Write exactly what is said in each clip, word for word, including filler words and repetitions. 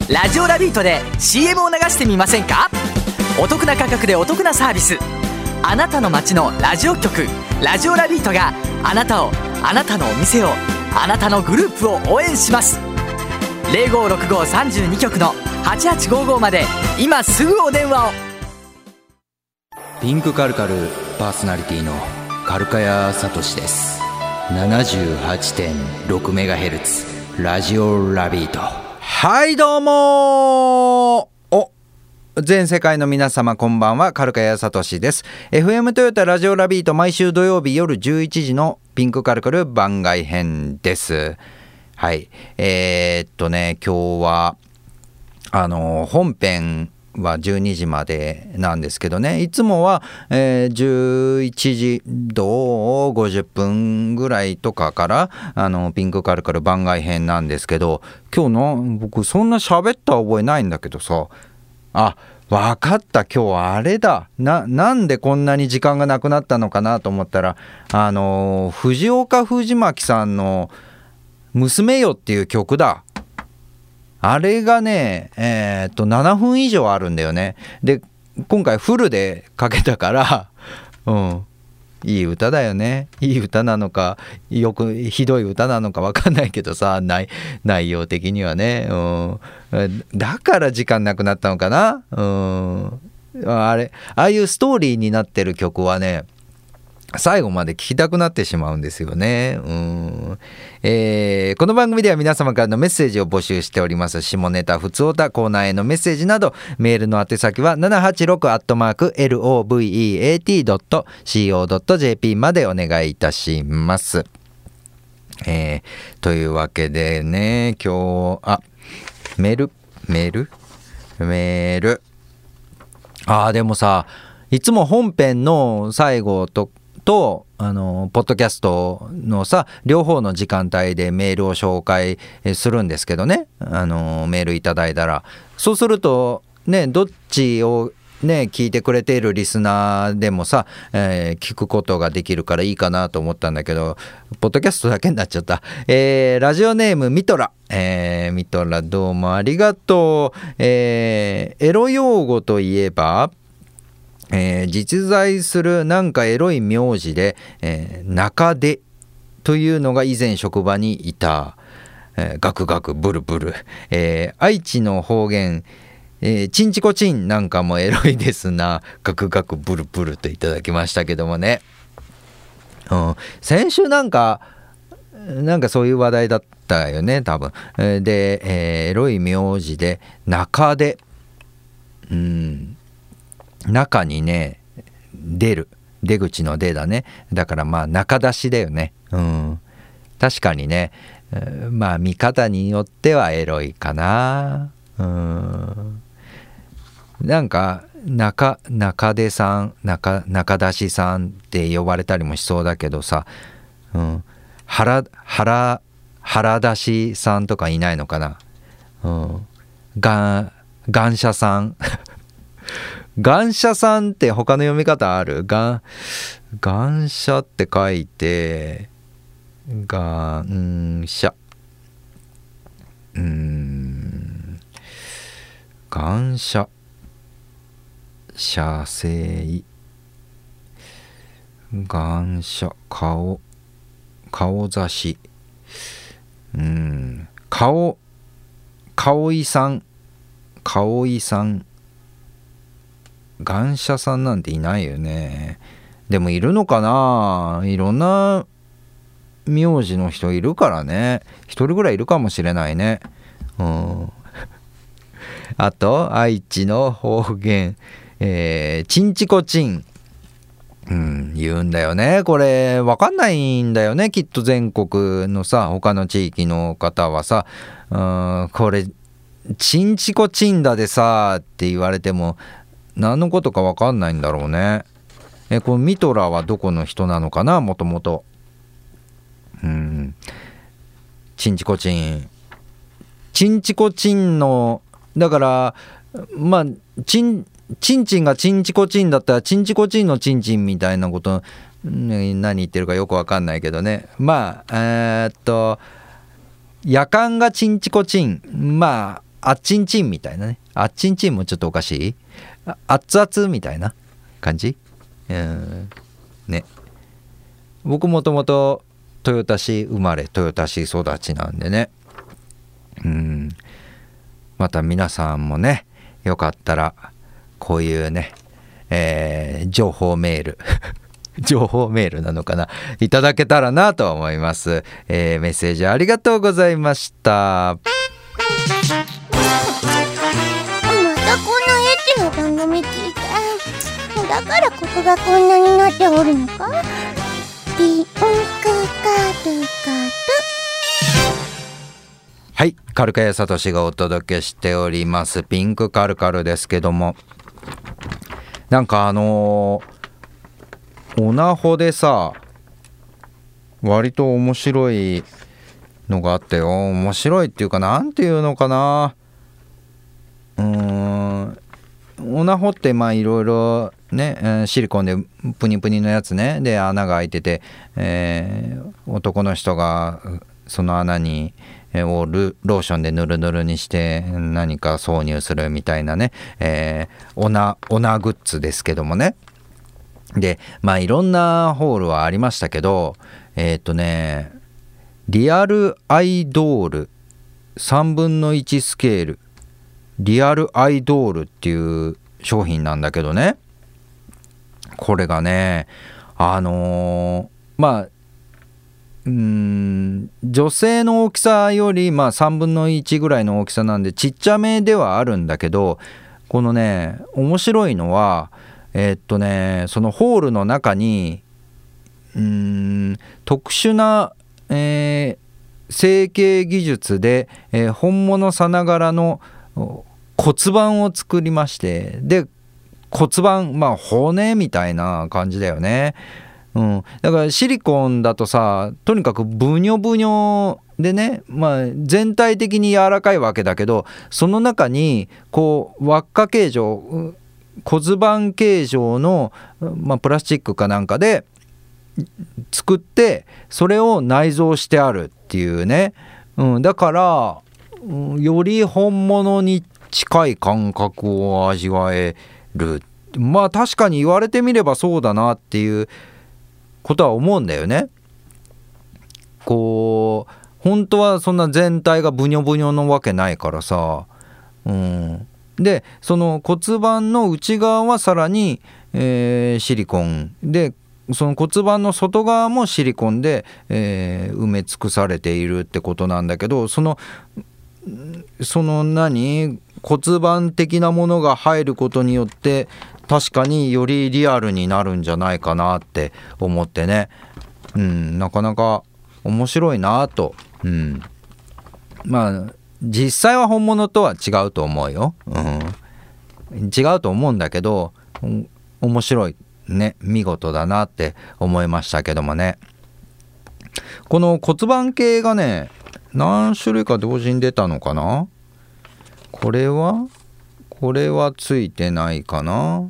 ラジオラビートで シーエム を流してみませんか？お得な価格でお得なサービス。あなたの街のラジオ局ラジオラビートがあなたを、あなたのお店を、あなたのグループを応援します。 ゼロごろくごさんにきょくのはちはちごごまで今すぐお電話を。 ピンクカルカルパーソナリティのカルカヤサトシです。 ななじゅうはちてんろくメガヘルツ ラジオラビート。 はいどうもお全世界の皆様こんばんは、カルカヤサトシです。 エフエム トヨタラジオラビート、毎週土曜日夜じゅういちじのピンクカルカル番外編です。はい、えー、っとね今日はあの本編はじゅうにじまでなんですけどね、いつもは、えー、じゅういちじどうごじゅっぷんぐらいとかからあのピンクカルカル番外編なんですけど、今日の僕そんな喋った覚えないんだけどさ、あ、わかった、今日はあれだな、なんでこんなに時間がなくなったのかなと思ったら、あの藤岡藤巻さんの娘よっていう曲だ。あれがね、えー、っとななふん以上あるんだよね。で今回フルでかけたからうんいい歌だよね。いい歌なのかよくひどい歌なのか分かんないけどさ、内, 内容的にはね、うん、だから時間なくなったのかな。うん、あれああいうストーリーになってる曲はね最後まで聴きたくなってしまうんですよね。うん、えー、この番組では皆様からのメッセージを募集しております。下ネタ、ふつおた、コーナーへのメッセージなど、メールの宛先は ななはちろく アットマーク ロベート ドット シーオー ドット ジェーピー までお願いいたします。えー、というわけでね、今日あメールメールメールあーでもさ、いつも本編の最後ととあのポッドキャストのさ両方の時間帯でメールを紹介するんですけどね、あのメールいただいたら、そうするとねどっちをね聞いてくれているリスナーでもさ、えー、聞くことができるからいいかなと思ったんだけど、ポッドキャストだけになっちゃった。えー、ラジオネームミトラ、えー、ミトラどうもありがとう。えー、エロ用語といえばえー、実在するなんかエロい名字で、えー、中出というのが以前職場にいた。えー、ガクガクブルブル、えー、愛知の方言、えー、チンチコチンなんかもエロいですな、ガクガクブルブルといただきましたけどもね、うん、先週なんかなんかそういう話題だったよね多分。で、えー、エロい名字で中出、うん中にね出る、出口の出だね。だからまあ中出しだよね。うん、確かにね、まあ見方によってはエロいかな。うん、なんか中中出さん、中中出しさんって呼ばれたりもしそうだけどさ、うん、腹腹腹出しさんとかいないのかな。うん、が願者さん願者さんって他の読み方ある？が願者って書いて願者、うーん願者、写生、願者、顔、顔差し、うーん顔、顔井さん、顔井さん、願者さんなんていないよね。でもいるのかな、いろんな名字の人いるからね、一人ぐらいいるかもしれないね。うん、あと愛知の方言、えー、チンチコチン、うん、言うんだよね。これ分かんないんだよねきっと全国のさ他の地域の方はさ、うん、これチンチコチンだでさって言われても何のことか分かんないんだろうね。えこのミトラはどこの人なのかな、もともと。うんチンチコチンチンチコチンのだからまあチンチンチンがチンチコチンだったらチンチコチンのチンチンみたいなこと、ね、何言ってるかよく分かんないけどね。まあえー、っと夜間がチンチコチン、まああっちんちんみたいなね、あっちんちんもちょっとおかしい、あ熱々みたいな感じ、うんね。僕もともと豊田市生まれ豊田市育ちなんでね、うんまた皆さんもねよかったらこういうね、えー、情報メール情報メールなのかないただけたらなと思います、えー、メッセージありがとうございました。 またこんなエッチな番組聞いて、だからここがこんなになっておるのか。ピンクカルカル。 はい、カルカヤサトシがお届けしておりますピンクカルカルですけども、なんかあのー、オナホでさ割と面白いのがあってよ。面白いっていうかなんていうのかな、うーんオナホってまあいろいろねシリコンでプニプニのやつねで穴が開いてて、えー、男の人がその穴にをローションでヌルヌルにして何か挿入するみたいなね、えー、オナオナグッズですけどもね。でまあいろんなホールはありましたけど、えっとねリアルアイドールさんぶんのいちスケールリアルアイドールっていう商品なんだけどね、これがねあのー、まあうーん女性の大きさよりまあさんぶんのいちぐらいの大きさなんでちっちゃめではあるんだけど、このね面白いのはえー、っとねそのホールの中にうーん特殊な、えー、成形技術で、えー、本物さながらの骨盤を作りまして、で骨盤まあ骨みたいな感じだよね。うん、だからシリコンだとさとにかくブニョブニョでね、まあ、全体的に柔らかいわけだけど、その中にこう輪っか形状骨盤形状の、まあ、プラスチックかなんかで作ってそれを内蔵してあるっていうね、うん、だから、うん、より本物に近い感覚を味わえる。まあ確かに言われてみればそうだなっていうことは思うんだよね。こう本当はそんな全体がブニョブニョのわけないからさ、うん、でその骨盤の内側はさらに、えー、シリコンでその骨盤の外側もシリコンで、えー、埋め尽くされているってことなんだけど、そのその何骨盤的なものが入ることによって確かによりリアルになるんじゃないかなって思ってね、うん、なかなか面白いなと、うん、まあ実際は本物とは違うと思うよ、うん、違うと思うんだけど、うん、面白いね、見事だなって思いましたけどもね。この骨盤系がね何種類か同時に出たのかな。これはこれはついてないかな。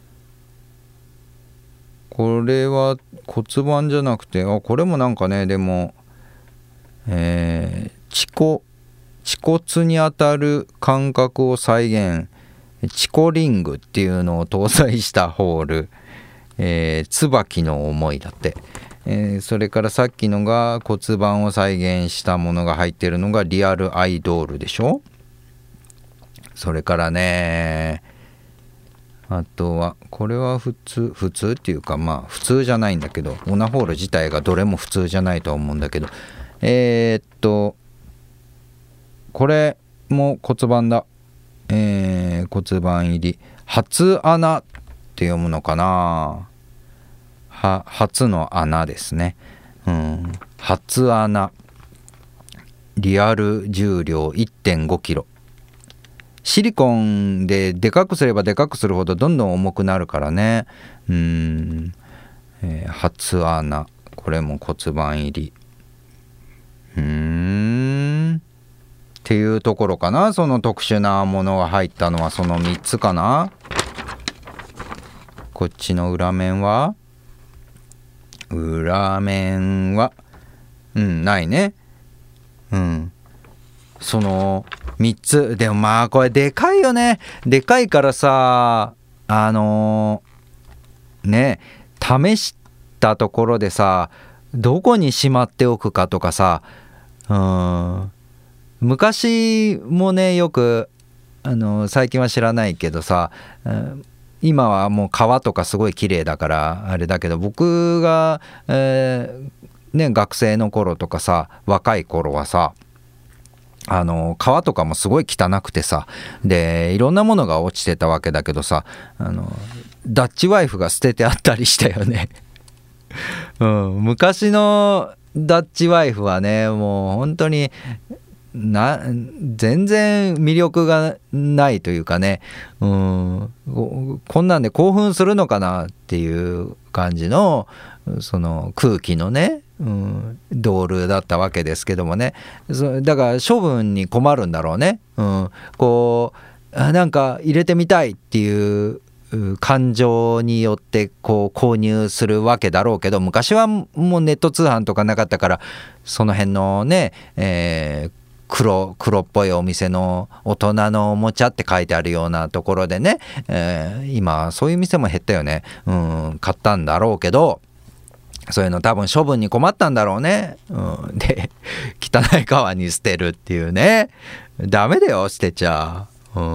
これは骨盤じゃなくて、あこれもなんかねでも、えー、恥骨恥骨にあたる感覚を再現チコリングっていうのを搭載したホール、えー、椿の思いだって、えー、それからさっきのが骨盤を再現したものが入ってるのがリアルアイドールでしょ。それからねあとはこれは普通普通っていうかまあ普通じゃないんだけど、オナホール自体がどれも普通じゃないと思うんだけど、えー、っとこれも骨盤だ、えー、骨盤入り初穴って読むのかな。は初の穴ですね、うん、初穴リアル重量 いってんごキロ。シリコンででかくすればでかくするほどどんどん重くなるからね。うーん、えー、初穴これも骨盤入りうーんっていうところかな。その特殊なものが入ったのはそのみっつかな。こっちの裏面は裏面はうんないね。うんそのみっつでもまあこれでかいよね。でかいからさ、あのー、ね試したところでさ、どこにしまっておくかとかさ、うーん昔もねよくあの最近は知らないけどさ、うん、今はもう川とかすごい綺麗だからあれだけど、僕が、えーね、学生の頃とかさ、若い頃はさ、あの川とかもすごい汚くてさ、でいろんなものが落ちてたわけだけどさ、あのダッチワイフが捨ててあったりしたよね、うん、昔のダッチワイフはねもう本当にな全然魅力がないというかね、うん、こんなんで興奮するのかなっていう感じのその空気のね、うん、ドールだったわけですけどもね、だから処分に困るんだろうね、うん、こうなんか入れてみたいっていう感情によってこう購入するわけだろうけど、昔はもうネット通販とかなかったから、その辺のね、えー黒, 黒っぽいお店の大人のおもちゃって書いてあるようなところでね、えー、今そういう店も減ったよね、うん、買ったんだろうけど、そういうの多分処分に困ったんだろうね、うん、で汚い川に捨てるっていうね、ダメだよ捨てちゃう、うん、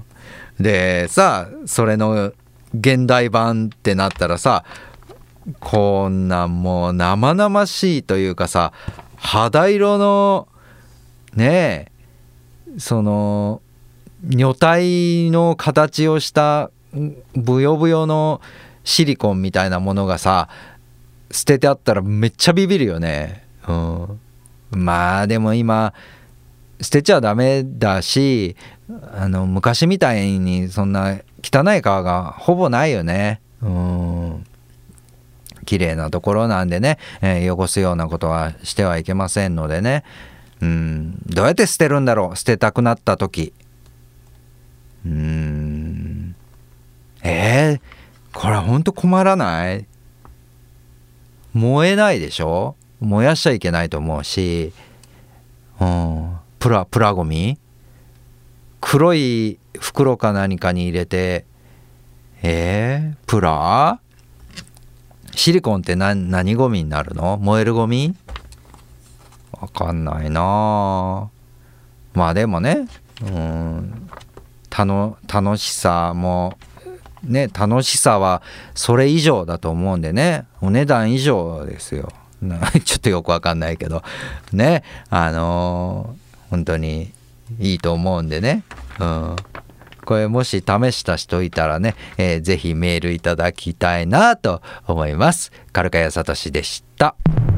でさ、それの現代版ってなったらさ、こんなんもう生々しいというかさ、肌色のねえ、その女体の形をしたブヨブヨのシリコンみたいなものがさ捨ててあったらめっちゃビビるよね、うん、まあでも今捨てちゃダメだし、あの昔みたいにそんな汚い川がほぼないよね、うん、綺麗なところなんでね、えー、汚すようなことはしてはいけませんのでね、うん、どうやって捨てるんだろう、捨てたくなった時、うーんえー、これはほんと困らない？燃えないでしょ、燃やしちゃいけないと思うし、うん、プラプラゴミ黒い袋か何かに入れて、えー、プラシリコンって何、何ゴミになるの？燃えるゴミ？わかんないな。まあでもね、うん、たの楽しさもね、楽しさはそれ以上だと思うんでね、お値段以上ですよちょっとよくわかんないけどね、あのー、本当にいいと思うんでね、うん、これもし試した人いたらね、えー、ぜひメールいただきたいなと思います。カルカヤサトシでした。